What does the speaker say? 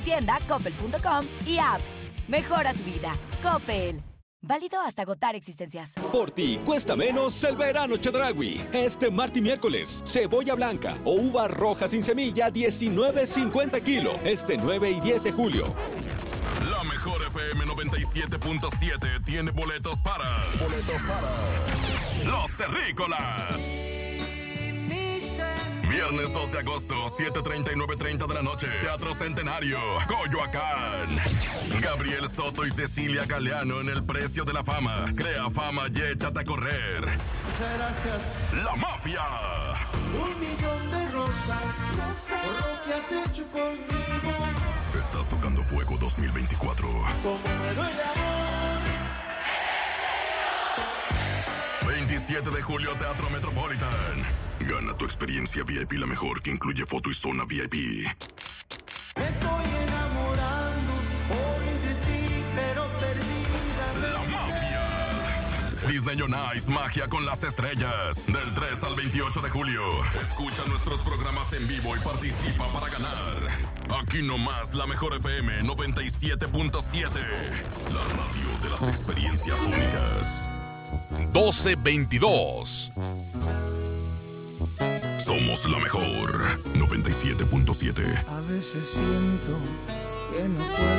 Tienda, coppel.com y app. Mejora tu vida. Coppel. Válido hasta agotar existencias. Por ti cuesta menos el verano Chedraui. Este martes y miércoles, cebolla blanca o uva roja sin semilla, 19.50 kilo. Este 9 y 10 de julio. La mejor FM 97.7 tiene boletos para Los Terrícolas. Viernes 2 de agosto, 7:30 y 9:30 de la noche. Teatro Centenario, Coyoacán. Gabriel Soto y Cecilia Galeano en El Precio de la Fama. Crea fama y échate a correr. Muchas gracias. La Mafia. 1,000,000 de rosas por lo que has hecho conmigo. Estás tocando fuego 2024. Como muero el amor. 27 de julio, Teatro Metropolitan. Gana tu experiencia VIP, la mejor, que incluye foto y zona VIP. Me estoy enamorando hoy de ti, pero perdida. La Mafia. Disney on Ice, magia con las estrellas. Del 3 al 28 de julio. Escucha nuestros programas en vivo y participa para ganar. Aquí nomás, la mejor FM 97.7. La radio de las experiencias únicas. 12:22. Somos la mejor 97.7. A veces siento que no puedo